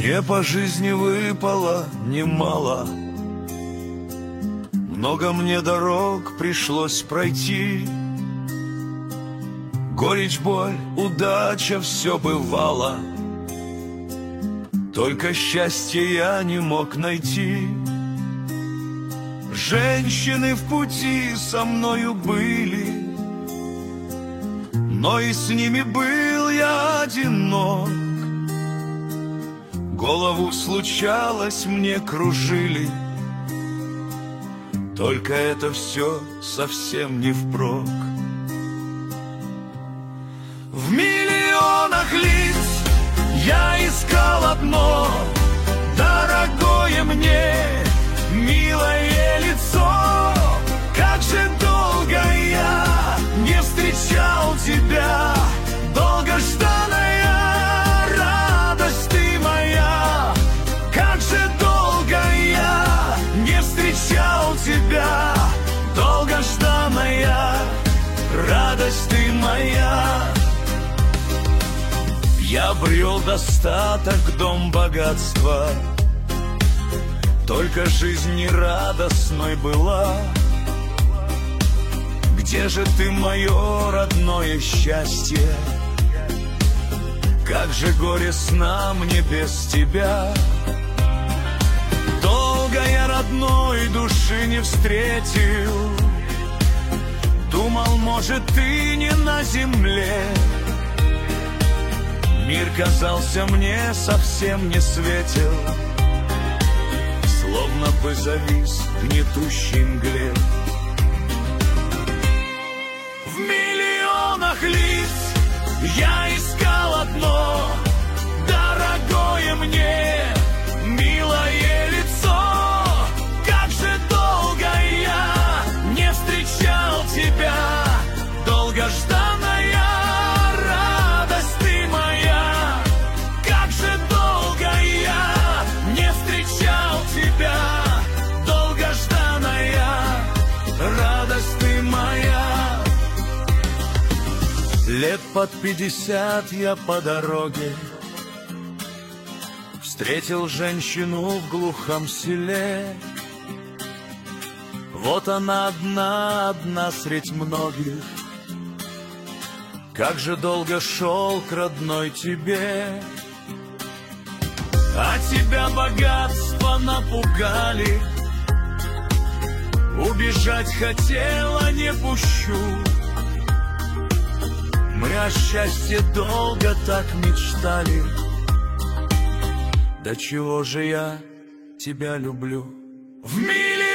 Мне по жизни выпало немало, много мне дорог пришлось пройти. Горечь, боль, удача, все бывало, только счастье я не мог найти. Женщины в пути со мною были, но и с ними был я одинок. Голову случалось мне кружили, только это все совсем не впрок. В миллионах лиц я искал одно, дорогое мне, милое лицо. Как же долго я не встречал тебя, долгожданная радость ты моя. Как же долго я не встречал тебя, долгожданная радость ты моя. Я обрел достаток, дом, богатство, только жизнь нерадостной была. Где же ты, мое родное счастье? Как же горестно мне без тебя. Долго я родной души не встретил, думал, может, ты не на земле. Мир казался мне совсем не светел, словно бы завис в гнетущей мгле. В миллионах лиц я искал одно, дорогое мне, милое лицо. Как же долго я не встречал тебя, долгожданная радость ты моя. Как же долго я не встречал тебя, долгожданная радость ты моя. Лет под 50 я по дороге встретил женщину в глухом селе. Вот она одна средь многих. Как же долго шел к родной тебе, а тебя богатства напугали. Убежать хотела, не пущу. Мы о счастье долго так мечтали. Да чего же я тебя люблю. В мире